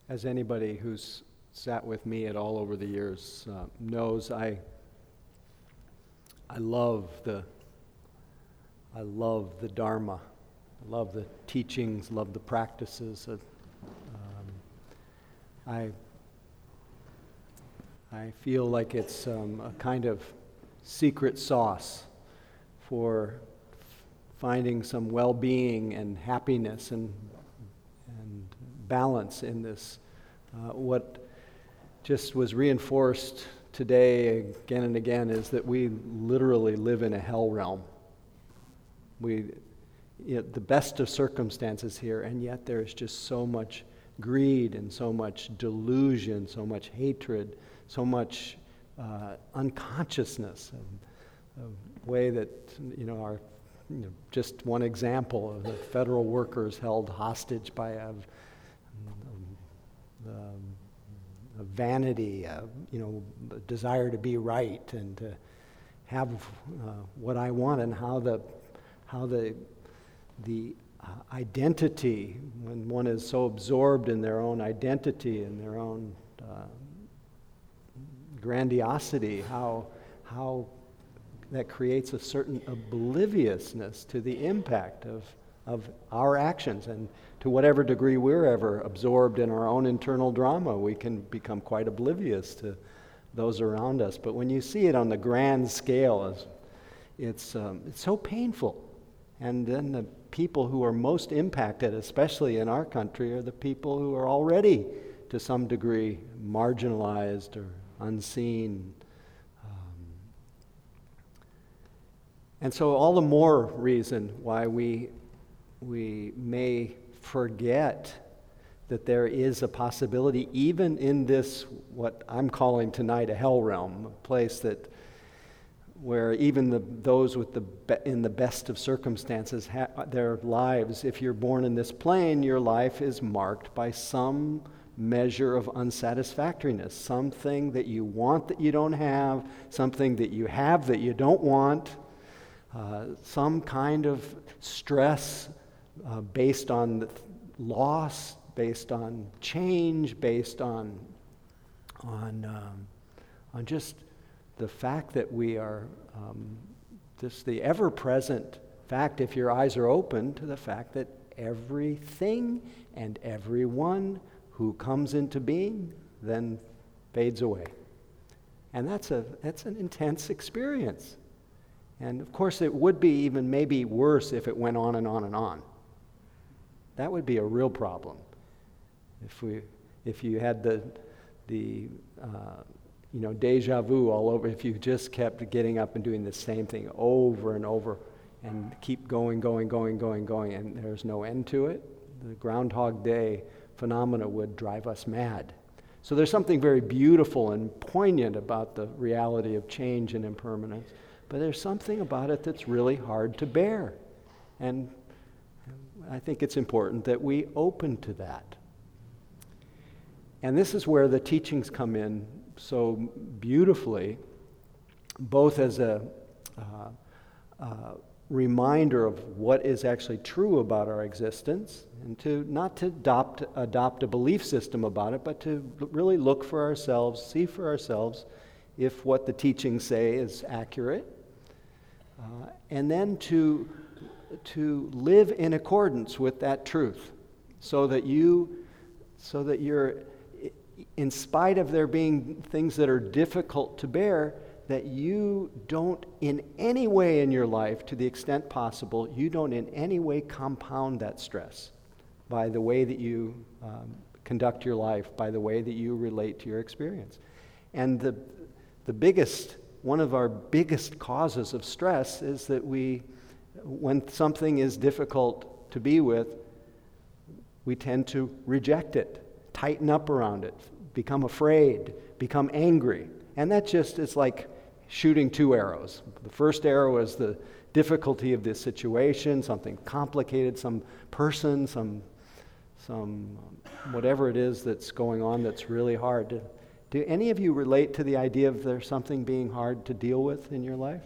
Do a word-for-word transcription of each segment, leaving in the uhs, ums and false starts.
as anybody who's sat with me at all over the years uh, knows, I I love the I love the Dharma, I love the teachings, love the practices. Of, um, I I feel like it's um, a kind of secret sauce for finding some well-being and happiness and and balance in this. Uh, what just was reinforced today again and again is that we literally live in a hell realm. We, you know, the best of circumstances here, and yet there's just so much greed and so much delusion, so much hatred, so much uh, unconsciousness, of, of way that, you know, our, you know, just one example of the federal workers held hostage by a, a, a vanity, a, you know, a desire to be right and to have uh, what I want, and how the how the the uh, identity, when one is so absorbed in their own identity and their own uh, grandiosity, how how that creates a certain obliviousness to the impact of of our actions, and to whatever degree we're ever absorbed in our own internal drama, we can become quite oblivious to those around us. But when you see it on the grand scale, it's it's, um, it's so painful. And then the people who are most impacted, especially in our country, are the people who are already, to some degree, marginalized or unseen. Um, and so all the more reason why we we may forget that there is a possibility, even in this, what I'm calling tonight a hell realm, a place that where even the, those with the be, in the best of circumstances, ha, their lives, if you're born in this plane, your life is marked by some measure of unsatisfactoriness, something that you want that you don't have, something that you have that you don't want, uh, some kind of stress uh, based on the loss, based on change, based on on um, on just the fact that we are um, just the ever-present fact, if your eyes are open, to the fact that everything and everyone who comes into being then fades away. And that's a that's an intense experience. And of course it would be even maybe worse if it went on and on and on. That would be a real problem. If we if you had the the uh, you know, deja vu all over, if you just kept getting up and doing the same thing over and over and keep going, going, going, going, going, and there's no end to it, the Groundhog Day phenomena would drive us mad. So there's something very beautiful and poignant about the reality of change and impermanence, but there's something about it that's really hard to bear. And I think it's important that we open to that. And this is where the teachings come in so beautifully, both as a uh, uh, reminder of what is actually true about our existence, and to not to adopt adopt a belief system about it, but to really look for ourselves, see for ourselves if what the teachings say is accurate, uh, and then to to live in accordance with that truth, so that you so that you're, in spite of there being things that are difficult to bear, that you don't in any way in your life, to the extent possible, you don't in any way compound that stress by the way that you um, conduct your life, by the way that you relate to your experience. And the the biggest, one of our biggest causes of stress is that we, when something is difficult to be with, we tend to reject it, tighten up around it, become afraid, become angry. And that just is like shooting two arrows. The first arrow is the difficulty of this situation, something complicated, some person, some some whatever it is that's going on that's really hard. Do, do any of you relate to the idea of there's something being hard to deal with in your life?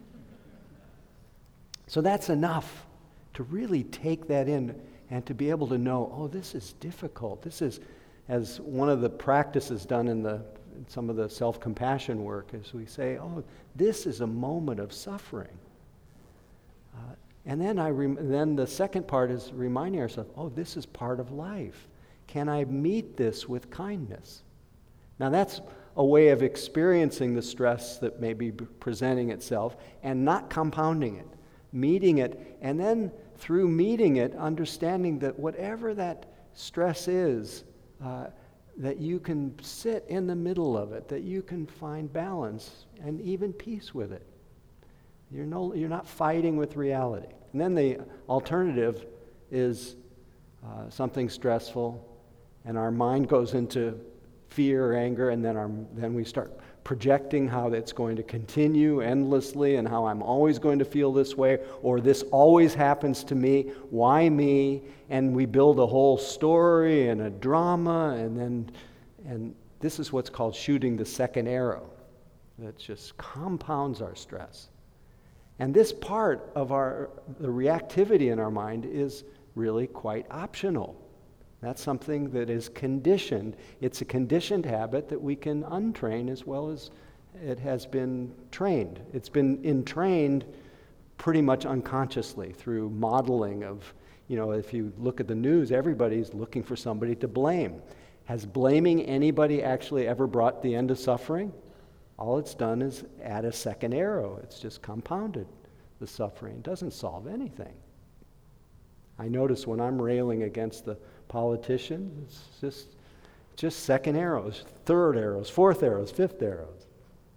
So that's enough to really take that in and to be able to know, oh, this is difficult. This is as one of the practices done in the in some of the self-compassion work is we say, oh, this is a moment of suffering. Uh, and then I rem- then the second part is reminding ourselves, oh, this is part of life. Can I meet this with kindness? Now that's a way of experiencing the stress that may be presenting itself and not compounding it, meeting it, and then through meeting it, understanding that whatever that stress is, uh, that you can sit in the middle of it, that you can find balance and even peace with it. You're no, you're not fighting with reality. And then the alternative is uh, something stressful, and our mind goes into fear or anger, and then our then we start projecting how it's going to continue endlessly and how I'm always going to feel this way, or this always happens to me, why me? And we build a whole story and a drama, and then and this is what's called shooting the second arrow. That just compounds our stress. And this part of our the reactivity in our mind is really quite optional. That's something that is conditioned. It's a conditioned habit that we can untrain as well as it has been trained. It's been entrained pretty much unconsciously through modeling of, you know, if you look at the news, everybody's looking for somebody to blame. Has blaming anybody actually ever brought the end of suffering? All it's done is add a second arrow. It's just compounded the suffering. It doesn't solve anything. I notice when I'm railing against the politician, it's just just second arrows, third arrows, fourth arrows, fifth arrows.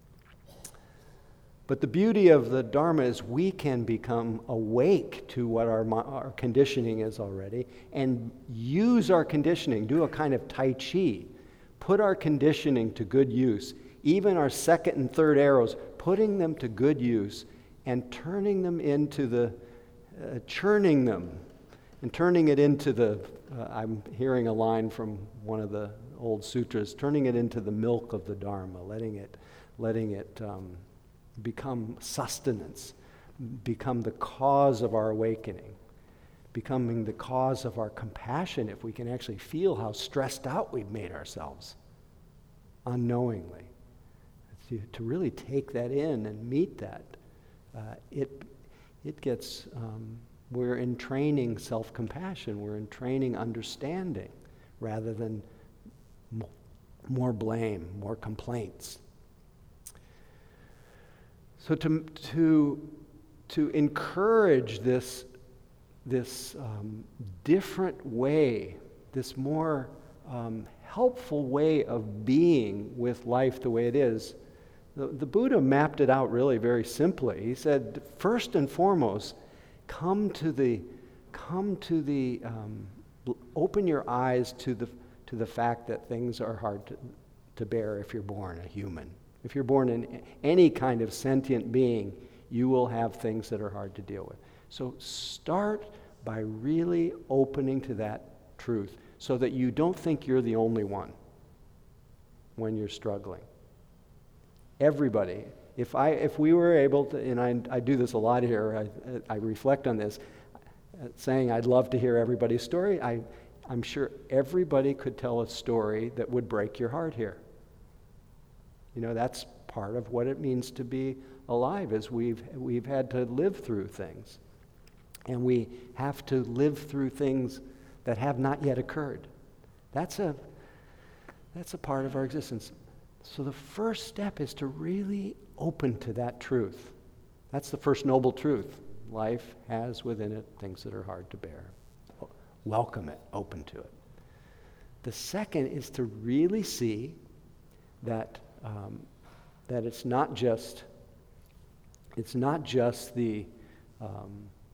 But the beauty of the Dharma is we can become awake to what our, our conditioning is already and use our conditioning, do a kind of Tai Chi, put our conditioning to good use, even our second and third arrows, putting them to good use and turning them into the, uh, churning them and turning it into the, uh, I'm hearing a line from one of the old sutras, turning it into the milk of the Dharma, letting it, letting it um, become sustenance, become the cause of our awakening, becoming the cause of our compassion if we can actually feel how stressed out we've made ourselves unknowingly. To, to really take that in and meet that, uh, it, it gets... Um, We're in training self-compassion. We're in training understanding rather than mo- more blame, more complaints. So to to to encourage this this um, different way, this more um, helpful way of being with life the way it is, the, the Buddha mapped it out really very simply. He said, first and foremost, Come to the, come to the, um, open your eyes to the to the fact that things are hard to, to bear if you're born a human. If you're born in any kind of sentient being, you will have things that are hard to deal with. So start by really opening to that truth so that you don't think you're the only one when you're struggling. Everybody. If I, if we were able to, and I, I do this a lot here, I, I reflect on this, saying I'd love to hear everybody's story. I, I'm sure everybody could tell a story that would break your heart here. You know, that's part of what it means to be alive, is we've we've had to live through things, and we have to live through things that have not yet occurred. That's a that's a part of our existence. So the first step is to really open to that truth. That's the first noble truth. Life has within it things that are hard to bear. Welcome it, open to it. The second is to really see that um, that it's not just it's not just the um,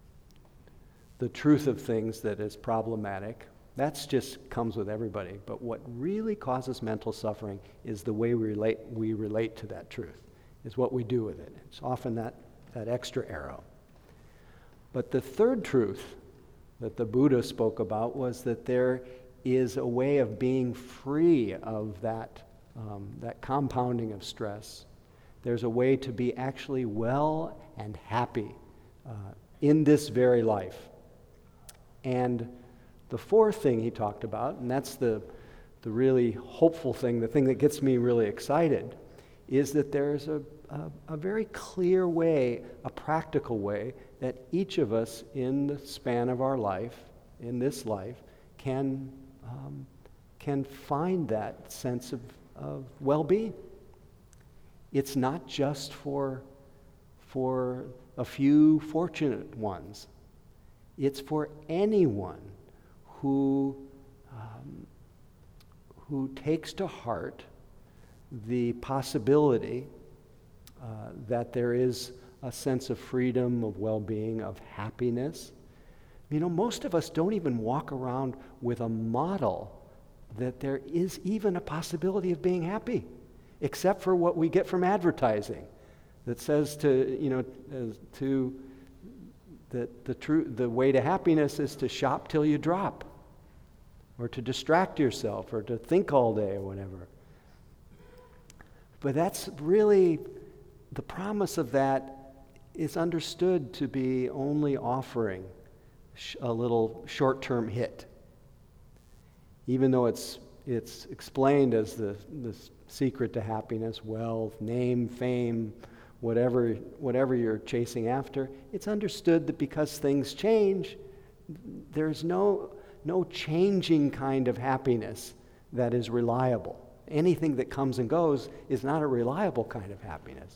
the truth of things that is problematic. That's just comes with everybody. But what really causes mental suffering is the way we relate we relate to that truth, is what we do with it. It's often that, that extra arrow. But the third truth that the Buddha spoke about was that there is a way of being free of that, um, that compounding of stress. There's a way to be actually well and happy uh, in this very life. And the fourth thing he talked about, and that's the the really hopeful thing, the thing that gets me really excited, is that there's a, a, a very clear way, a practical way, that each of us in the span of our life, in this life, can, um, can find that sense of, of well-being. It's not just for, for a few fortunate ones. It's for anyone who, um, who takes to heart the possibility uh, that there is a sense of freedom, of well-being, of happiness. You know, most of us don't even walk around with a model that there is even a possibility of being happy, except for what we get from advertising that says to, you know, uh, to that the true the way to happiness is to shop till you drop, or to distract yourself, or to think all day, or whatever. But that's really, the promise of that is understood to be only offering sh- a little short-term hit. Even though it's it's explained as the, the secret to happiness, wealth, name, fame, whatever whatever you're chasing after, it's understood that because things change, there's no no changing kind of happiness that is reliable. Anything that comes and goes is not a reliable kind of happiness.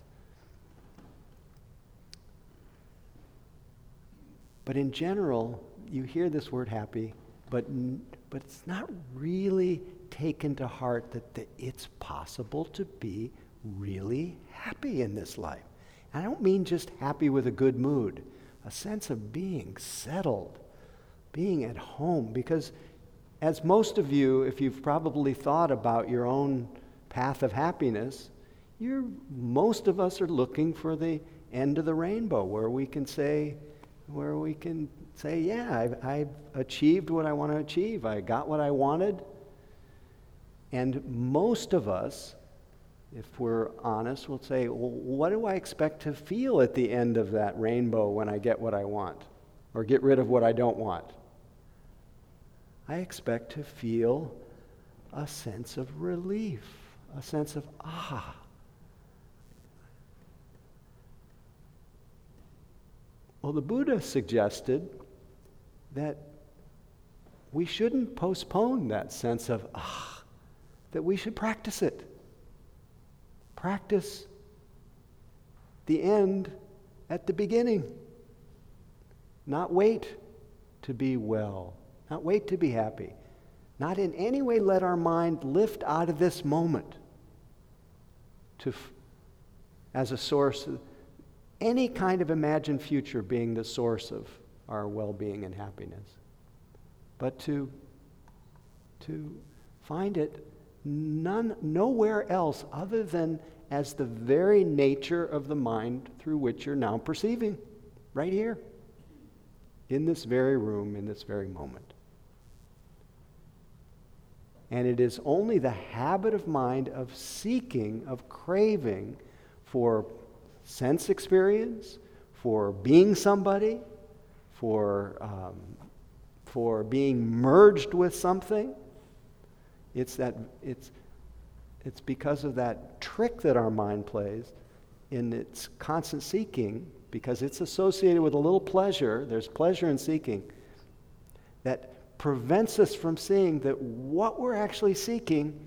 But in general, you hear this word happy, but but it's not really taken to heart that the, it's possible to be really happy in this life. And I don't mean just happy with a good mood, a sense of being settled, being at home. Because as most of you, if you've probably thought about your own path of happiness, you're, most of us are looking for the end of the rainbow, where we can say, where we can say, yeah, I've, I've achieved what I want to achieve. I got what I wanted. And most of us, if we're honest, will say, well, what do I expect to feel at the end of that rainbow when I get what I want, or get rid of what I don't want? I expect to feel a sense of relief, a sense of, ah. Well, the Buddha suggested that we shouldn't postpone that sense of, ah, that we should practice it. Practice the end at the beginning. Not wait to be well. Not wait to be happy. Not in any way let our mind lift out of this moment to, as a source of any kind of imagined future being the source of our well-being and happiness. But to, to find it none, nowhere else other than as the very nature of the mind through which you're now perceiving, right here, in this very room, in this very moment. And it is only the habit of mind of seeking, of craving for sense experience, for being somebody, for um, for being merged with something. It's that it's it's because of that trick that our mind plays in its constant seeking, because it's associated with a little pleasure. There's pleasure in seeking that prevents us from seeing that what we're actually seeking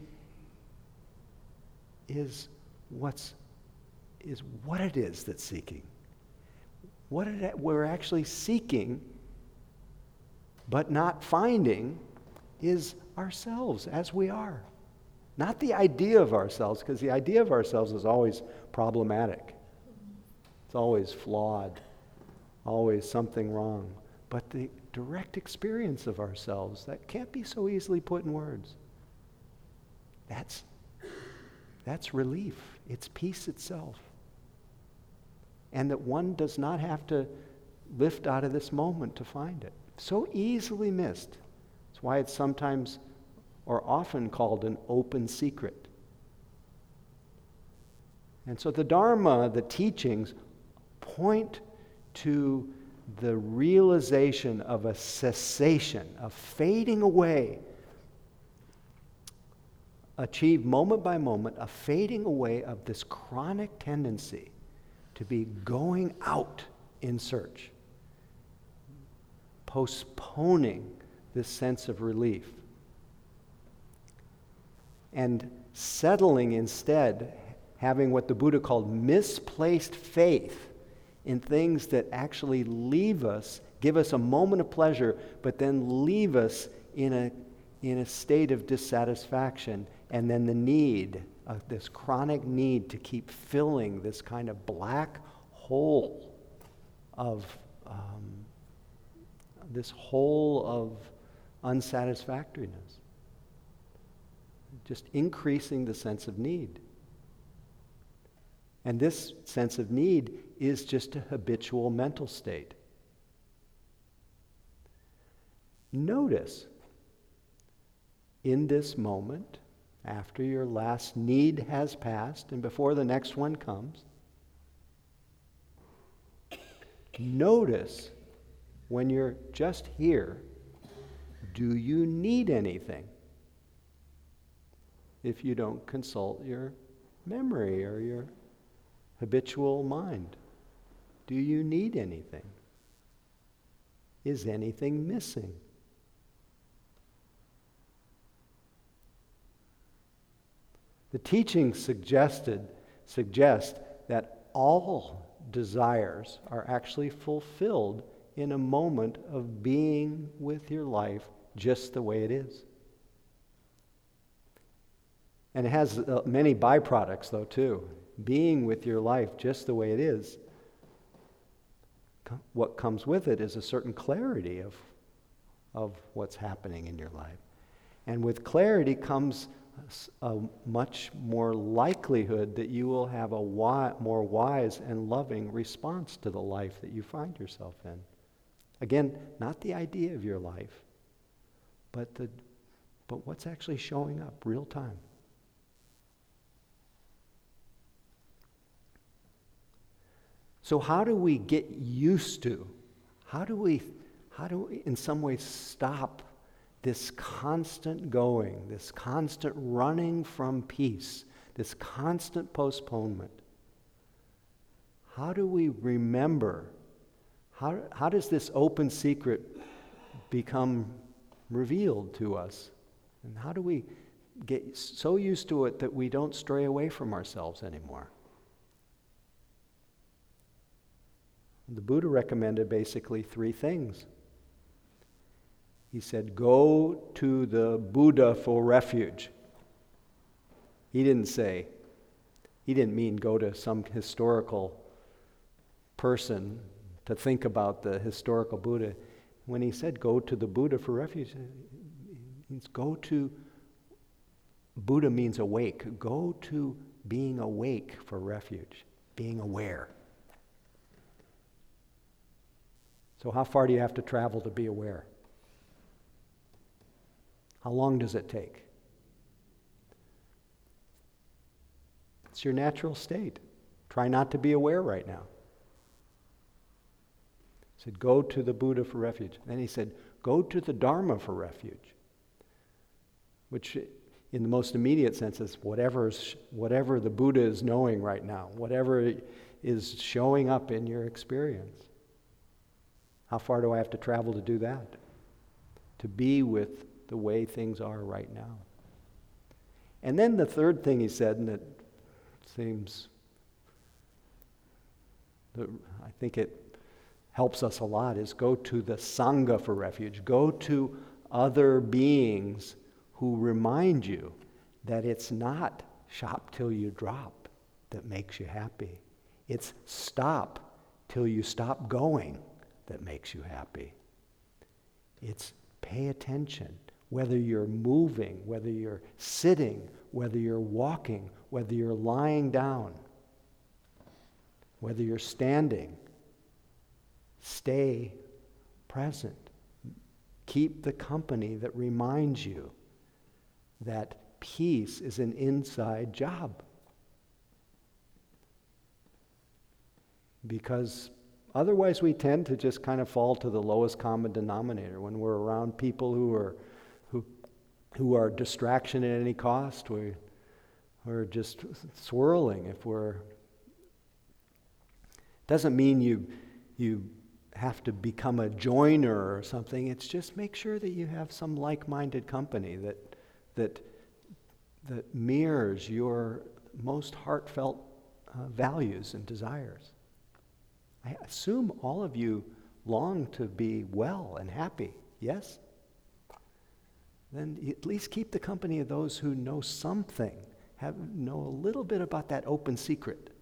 is what's is what it is that's seeking. What it, we're actually seeking but not finding is ourselves as we are. Not the idea of ourselves, because the idea of ourselves is always problematic. It's always flawed, always something wrong. But the direct experience of ourselves, that can't be so easily put in words. That's, that's relief. It's peace itself. And that one does not have to lift out of this moment to find it. So easily missed. That's why it's sometimes or often called an open secret. And so the Dharma, the teachings, point to the realization of a cessation, a fading away achieve moment by moment a fading away of this chronic tendency to be going out in search, postponing this sense of relief, and settling instead, having what the Buddha called misplaced faith in things that actually leave us, give us a moment of pleasure, but then leave us in a, in a state of dissatisfaction, and then the need, uh, this chronic need to keep filling this kind of black hole of, um, this hole of unsatisfactoriness. Just increasing the sense of need. And this sense of need is just a habitual mental state. Notice, in this moment, after your last need has passed and before the next one comes, notice when you're just here, do you need anything? If you don't consult your memory or your habitual mind, do you need anything? Is anything missing? The teaching suggested suggest that all desires are actually fulfilled in a moment of being with your life just the way it is. And it has uh, many byproducts, though, too. Being with your life just the way it is, co- what comes with it is a certain clarity of, of what's happening in your life. And with clarity comes a much more likelihood that you will have a wi- more wise and loving response to the life that you find yourself in. Again, not the idea of your life, but the but what's actually showing up real time. So how do we get used to, how do we, how do we in some ways stop this constant going, this constant running from peace, this constant postponement? How do we remember, how, how does this open secret become revealed to us? And how do we get so used to it that we don't stray away from ourselves anymore? The Buddha recommended basically three things. He said, go to the Buddha for refuge. He didn't say, he didn't mean go to some historical person to think about the historical Buddha. When he said go to the Buddha for refuge, means go to, Buddha means awake. Go to being awake for refuge, being aware. So how far do you have to travel to be aware? How long does it take? It's your natural state. Try not to be aware right now. He said, go to the Buddha for refuge. Then he said, go to the Dharma for refuge, which in the most immediate sense is whatever's, whatever the Buddha is knowing right now, whatever is showing up in your experience. How far do I have to travel to do that? To be with the way things are right now. And then the third thing he said, and it seems, I think it helps us a lot, is go to the Sangha for refuge. Go to other beings who remind you that it's not shop till you drop that makes you happy. It's stop till you stop going that makes you happy. It's pay attention, whether you're moving, whether you're sitting, whether you're walking, whether you're lying down, whether you're standing. Stay present. Keep the company that reminds you that peace is an inside job. Because otherwise, we tend to just kind of fall to the lowest common denominator when we're around people who are who who are distraction at any cost. We, we're just swirling. If we're, doesn't mean you you have to become a joiner or something. It's just make sure that you have some like-minded company that that that mirrors your most heartfelt uh, values and desires. I assume all of you long to be well and happy, yes? Then at least keep the company of those who know something, have know a little bit about that open secret.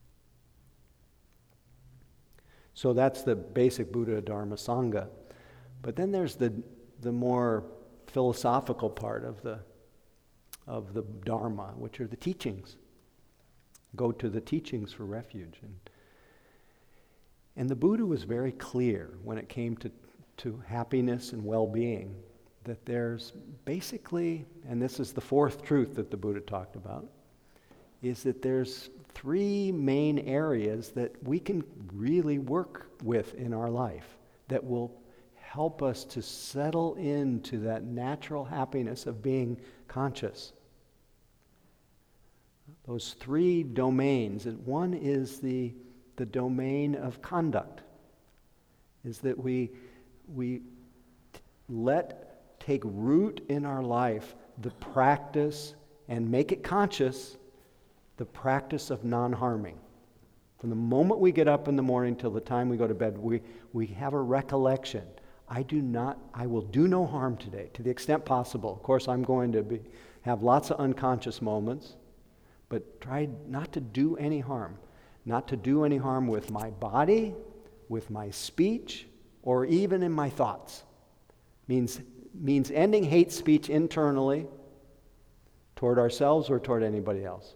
So that's the basic Buddha Dharma Sangha. But then there's the the more philosophical part of the of the Dharma, which are the teachings. Go to the teachings for refuge. And, and the Buddha was very clear when it came to, to happiness and well-being, that there's basically, and this is the fourth truth that the Buddha talked about, is that there's three main areas that we can really work with in our life that will help us to settle into that natural happiness of being conscious. Those three domains, and one is the, the domain of conduct, is that we, we t- let take root in our life the practice and make it conscious, the practice of non-harming. From the moment we get up in the morning till the time we go to bed, we, we have a recollection. I do not, I will do no harm today, to the extent possible. Of course, I'm going to be, have lots of unconscious moments, but try not to do any harm. Not to do any harm with my body, with my speech, or even in my thoughts. Means, means ending hate speech internally toward ourselves or toward anybody else.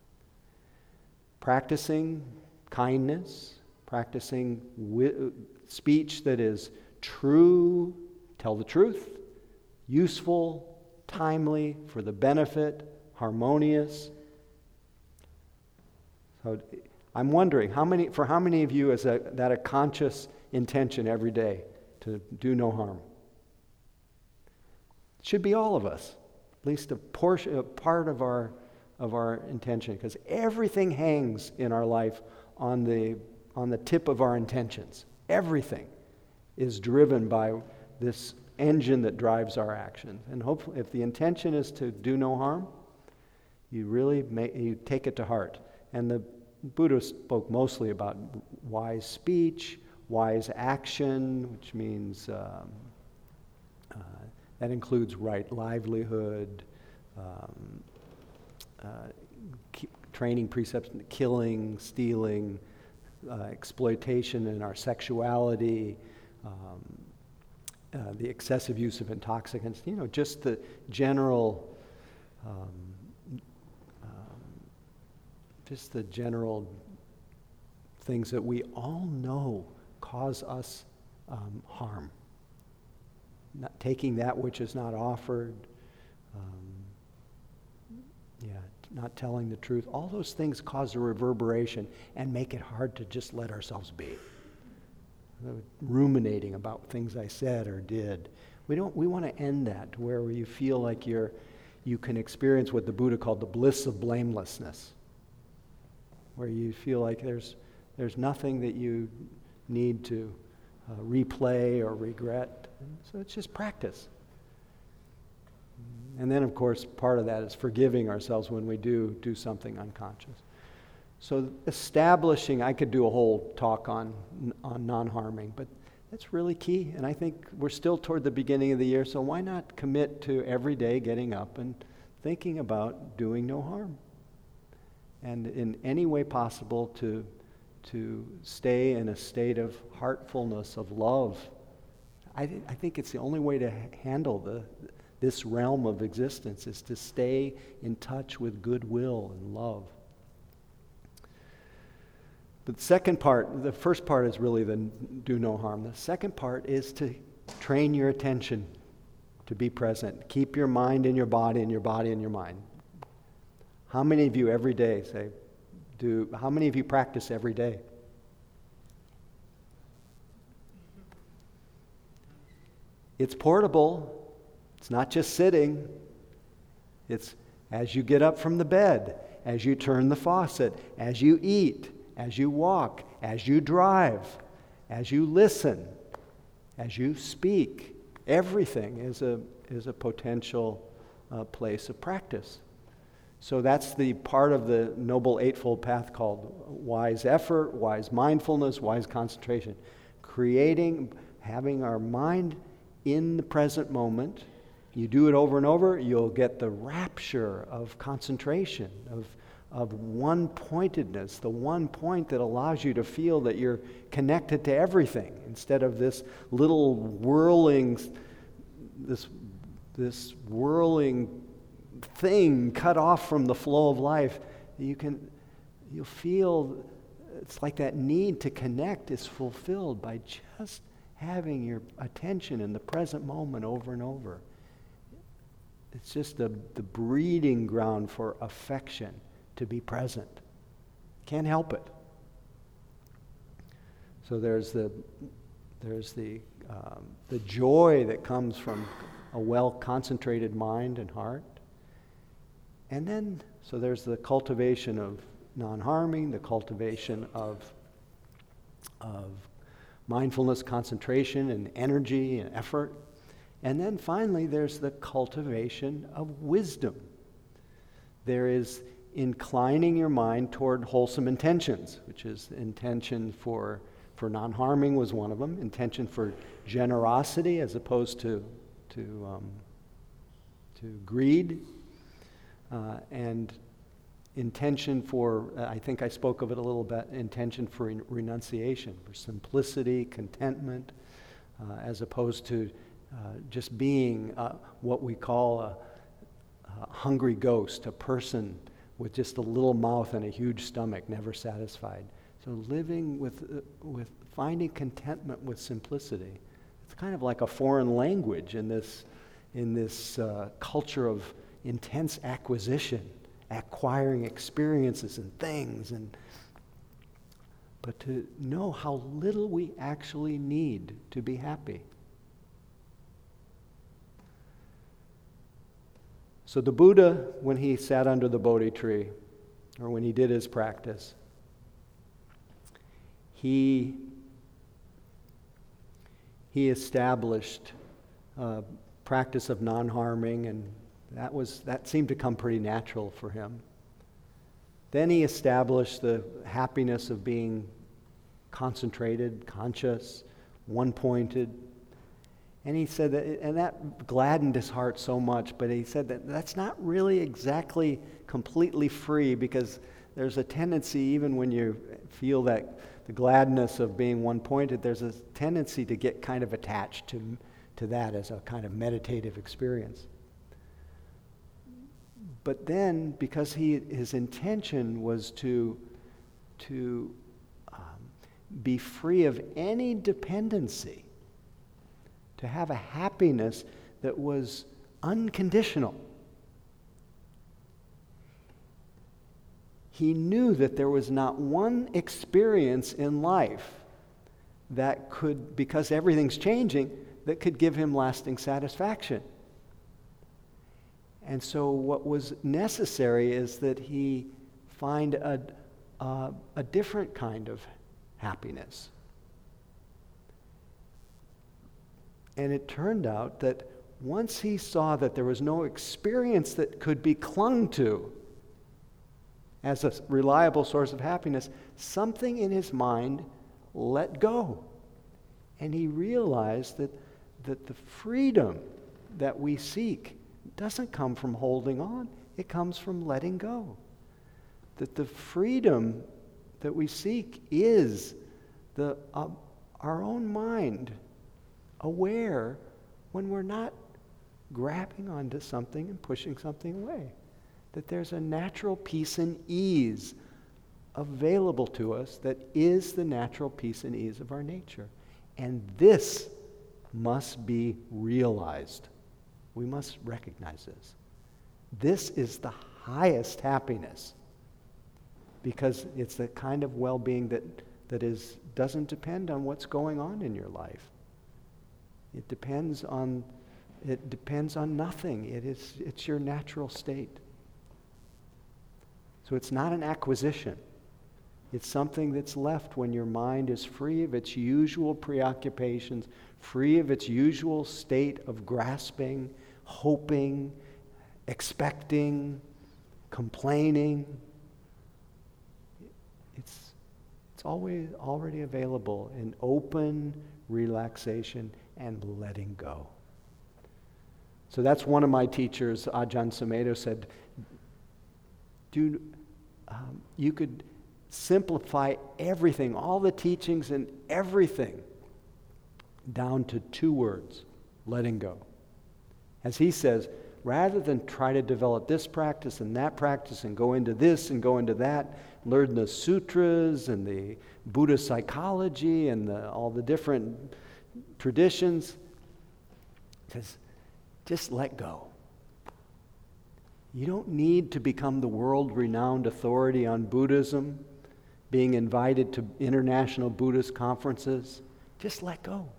Practicing kindness, practicing wi- speech that is true, tell the truth, useful, timely, for the benefit, harmonious. So I'm wondering, how many, for how many of you is a, that a conscious intention every day to do no harm? It should be all of us, at least a portion, a part of our of our intention, because everything hangs in our life on the on the tip of our intentions. Everything is driven by this engine that drives our actions. And hopefully, if the intention is to do no harm, you really may, you take it to heart. And the Buddha spoke mostly about wise speech, wise action, which means um, uh, that includes right livelihood, um, uh, keep training precepts, killing, stealing, uh, exploitation in our sexuality, um, uh, the excessive use of intoxicants, you know, just the general um, just the general things that we all know cause us um, harm. Not taking that which is not offered, um, yeah, not telling the truth. All those things cause a reverberation and make it hard to just let ourselves be. Ruminating about things I said or did. We don't. We want to end that to where you feel like you're, you can experience what the Buddha called the bliss of blamelessness, where you feel like there's there's nothing that you need to uh, replay or regret. So it's just practice. And then, of course, part of that is forgiving ourselves when we do do something unconscious. So establishing, I could do a whole talk on on non-harming, but that's really key. And I think we're still toward the beginning of the year, so why not commit to every day getting up and thinking about doing no harm? And in any way possible to, to stay in a state of heartfulness, of love. I, th- I think it's the only way to ha- handle the, this realm of existence, is to stay in touch with goodwill and love. But the second part, the first part is really the do no harm. The second part is to train your attention to be present. Keep your mind in your body and your body in your mind. How many of you every day say, do, how many of you practice every day? It's portable. It's not just sitting. It's as you get up from the bed, as you turn the faucet, as you eat, as you walk, as you drive, as you listen, as you speak. Everything is a, is a potential uh, place of practice. So that's the part of the Noble Eightfold Path called wise effort, wise mindfulness, wise concentration. Creating, having our mind in the present moment. You do it over and over, you'll get the rapture of concentration, of, of one-pointedness, the one point that allows you to feel that you're connected to everything instead of this little whirling, this, this whirling thing cut off from the flow of life. You can, you'll feel it's like that need to connect is fulfilled by just having your attention in the present moment over and over. It's just the, the breeding ground for affection, to be present. Can't help it. So there's the there's the um, the joy that comes from a well-concentrated mind and heart. And then, so there's the cultivation of non-harming, the cultivation of of mindfulness, concentration, and energy and effort. And then finally, there's the cultivation of wisdom. There is inclining your mind toward wholesome intentions, which is intention for, for non-harming was one of them, intention for generosity as opposed to, to, um, to greed, uh, and intention for, uh, I think I spoke of it a little bit, intention for re- renunciation, for simplicity, contentment, uh, as opposed to Uh, just being uh, what we call a, a hungry ghost, a person with just a little mouth and a huge stomach, never satisfied. So living with, uh, with finding contentment with simplicity. It's kind of like a foreign language in this, in this uh, culture of intense acquisition, acquiring experiences and things, and but to know how little we actually need to be happy. So the Buddha, when he sat under the Bodhi tree, or when he did his practice, he, he established a practice of non-harming, and that was that seemed to come pretty natural for him. Then he established the happiness of being concentrated, conscious, one-pointed. And he said that, and that gladdened his heart so much, but he said that that's not really exactly completely free, because there's a tendency, even when you feel that the gladness of being one-pointed, there's a tendency to get kind of attached to, to that as a kind of meditative experience. But then, because he, his intention was to, to um, be free of any dependency, to have a happiness that was unconditional. He knew that there was not one experience in life that could, because everything's changing, that could give him lasting satisfaction. And so what was necessary is that he find a, a, a different kind of happiness. And it turned out that once he saw that there was no experience that could be clung to as a reliable source of happiness, something in his mind let go. And he realized that, that the freedom that we seek doesn't come from holding on, it comes from letting go. That the freedom that we seek is the uh, our own mind aware when we're not grabbing onto something and pushing something away. That there's a natural peace and ease available to us that is the natural peace and ease of our nature. And this must be realized. We must recognize this. This is the highest happiness, because it's the kind of well-being that, that is doesn't depend on what's going on in your life. It depends on It depends on nothing. It is, it's your natural state. So it's not an acquisition. It's something that's left when your mind is free of its usual preoccupations, free of its usual state of grasping, hoping, expecting, complaining. It's, it's always already available in open relaxation and letting go. So that's one of my teachers, Ajahn Sumedho, said, do, um, you could simplify everything, all the teachings and everything, down to two words, letting go. As he says, rather than try to develop this practice and that practice and go into this and go into that, learn the sutras and the Buddhist psychology and the, all the different traditions, he says, just let go. You don't need to become the world-renowned authority on Buddhism, being invited to international Buddhist conferences. Just let go.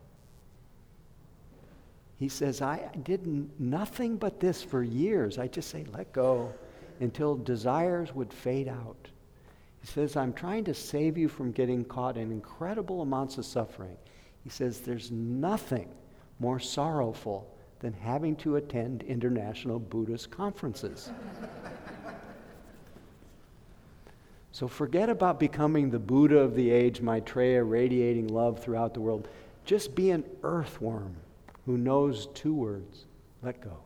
He says, I did n- nothing but this for years. I just say, let go, until desires would fade out. He says, I'm trying to save you from getting caught in incredible amounts of suffering. He says, there's nothing more sorrowful than having to attend international Buddhist conferences. So forget about becoming the Buddha of the age, Maitreya, radiating love throughout the world. Just be an earthworm who knows two words, let go.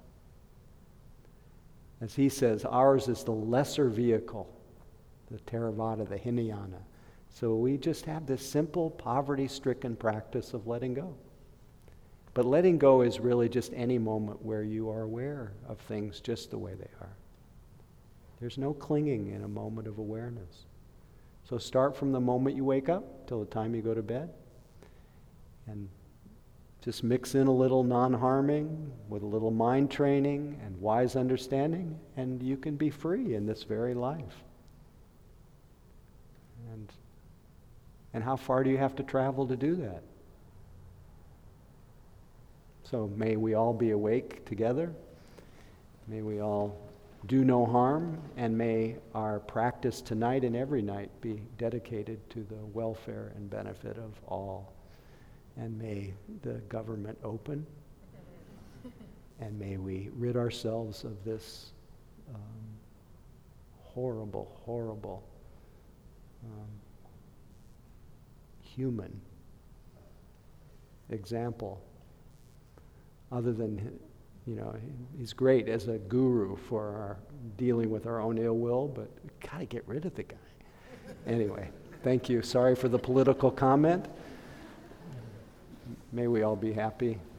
As he says, ours is the lesser vehicle, the Theravada, the Hinayana. So we just have this simple, poverty-stricken practice of letting go. But letting go is really just any moment where you are aware of things just the way they are. There's no clinging in a moment of awareness. So start from the moment you wake up till the time you go to bed. And just mix in a little non-harming with a little mind training and wise understanding, and you can be free in this very life. And, and how far do you have to travel to do that? So may we all be awake together. May we all do no harm, and may our practice tonight and every night be dedicated to the welfare and benefit of all. And may the government open, and may we rid ourselves of this um, horrible, horrible um, human example. Other than, you know, he's great as a guru for our dealing with our own ill will, but we gotta get rid of the guy. Anyway, thank you. Sorry for the political comment. May we all be happy.